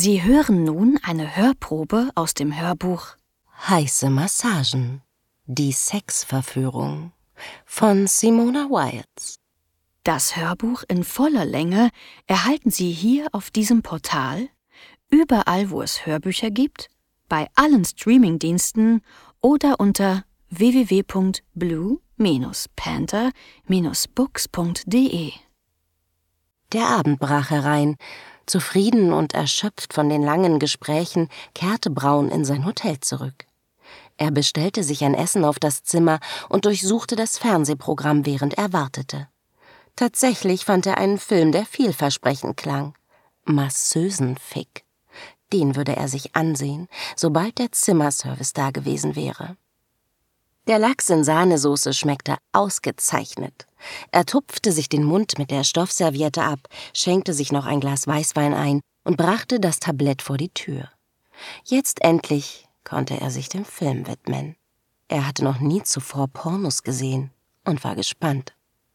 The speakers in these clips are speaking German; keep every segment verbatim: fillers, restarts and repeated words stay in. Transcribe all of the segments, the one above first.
Sie hören nun eine Hörprobe aus dem Hörbuch Heiße Massagen, die Sexverführung von Simona Wiles. Das Hörbuch in voller Länge erhalten Sie hier auf diesem Portal, überall wo es Hörbücher gibt, bei allen Streamingdiensten oder unter w w w punkt blue panther books punkt d e. Der Abend brach herein. Zufrieden und erschöpft von den langen Gesprächen kehrte Braun in sein Hotel zurück. Er bestellte sich ein Essen auf das Zimmer und durchsuchte das Fernsehprogramm, während er wartete. Tatsächlich fand er einen Film, der vielversprechend klang. Masseusenfick. Den würde er sich ansehen, sobald der Zimmerservice da gewesen wäre. Der Lachs in Sahnesoße schmeckte ausgezeichnet. Er tupfte sich den Mund mit der Stoffserviette ab, schenkte sich noch ein Glas Weißwein ein und brachte das Tablett vor die Tür. Jetzt endlich konnte er sich dem Film widmen. Er hatte noch nie zuvor Pornos gesehen und war gespannt.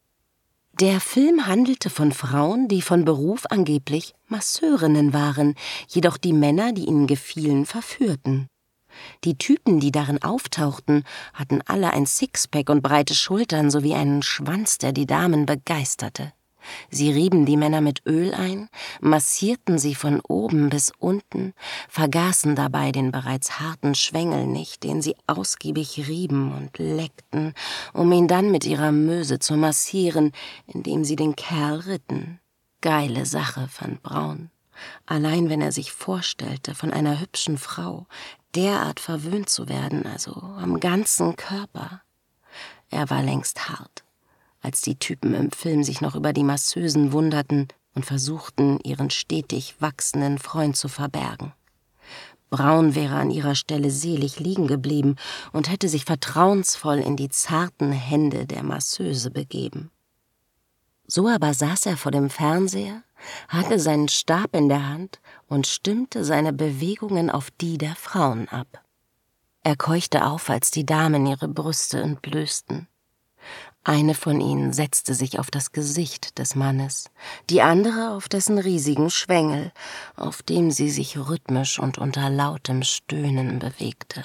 Der Film handelte von Frauen, die von Beruf angeblich Masseurinnen waren, jedoch die Männer, die ihnen gefielen, verführten. Die Typen, die darin auftauchten, hatten alle ein Sixpack und breite Schultern sowie einen Schwanz, der die Damen begeisterte. Sie rieben die Männer mit Öl ein, massierten sie von oben bis unten, vergaßen dabei den bereits harten Schwengel nicht, den sie ausgiebig rieben und leckten, um ihn dann mit ihrer Möse zu massieren, indem sie den Kerl ritten. Geile Sache, fand Braun. Allein wenn er sich vorstellte, von einer hübschen Frau derart verwöhnt zu werden, also am ganzen Körper. Er war längst hart, als die Typen im Film sich noch über die Masseusen wunderten und versuchten, ihren stetig wachsenden Freund zu verbergen. Braun wäre an ihrer Stelle selig liegen geblieben und hätte sich vertrauensvoll in die zarten Hände der Masseuse begeben. So aber saß er vor dem Fernseher, hatte seinen Stab in der Hand und stimmte seine Bewegungen auf die der Frauen ab. Er keuchte auf, als die Damen ihre Brüste entblößten. Eine von ihnen setzte sich auf das Gesicht des Mannes, die andere auf dessen riesigen Schwengel, auf dem sie sich rhythmisch und unter lautem Stöhnen bewegte.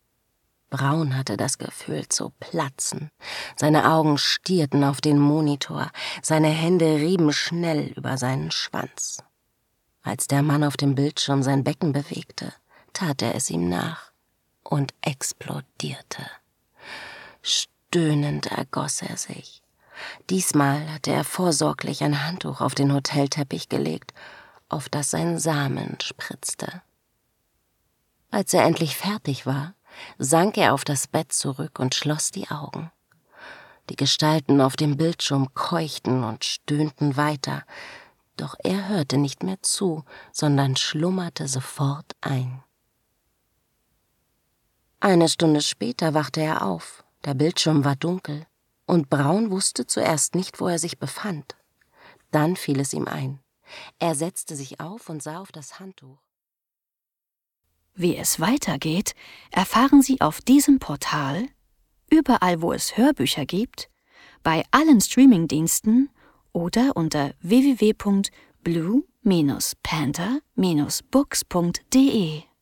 Braun hatte das Gefühl zu platzen. Seine Augen stierten auf den Monitor, seine Hände rieben schnell über seinen Schwanz. Als der Mann auf dem Bildschirm sein Becken bewegte, tat er es ihm nach und explodierte. Stöhnend ergoss er sich. Diesmal hatte er vorsorglich ein Handtuch auf den Hotelteppich gelegt, auf das sein Samen spritzte. Als er endlich fertig war, sank er auf das Bett zurück und schloss die Augen. Die Gestalten auf dem Bildschirm keuchten und stöhnten weiter, doch er hörte nicht mehr zu, sondern schlummerte sofort ein. Eine Stunde später wachte er auf, der Bildschirm war dunkel, und Braun wusste zuerst nicht, wo er sich befand. Dann fiel es ihm ein. Er setzte sich auf und sah auf das Handtuch. Wie es weitergeht, erfahren Sie auf diesem Portal, überall wo es Hörbücher gibt, bei allen Streamingdiensten oder unter w w w punkt blue panther books punkt d e.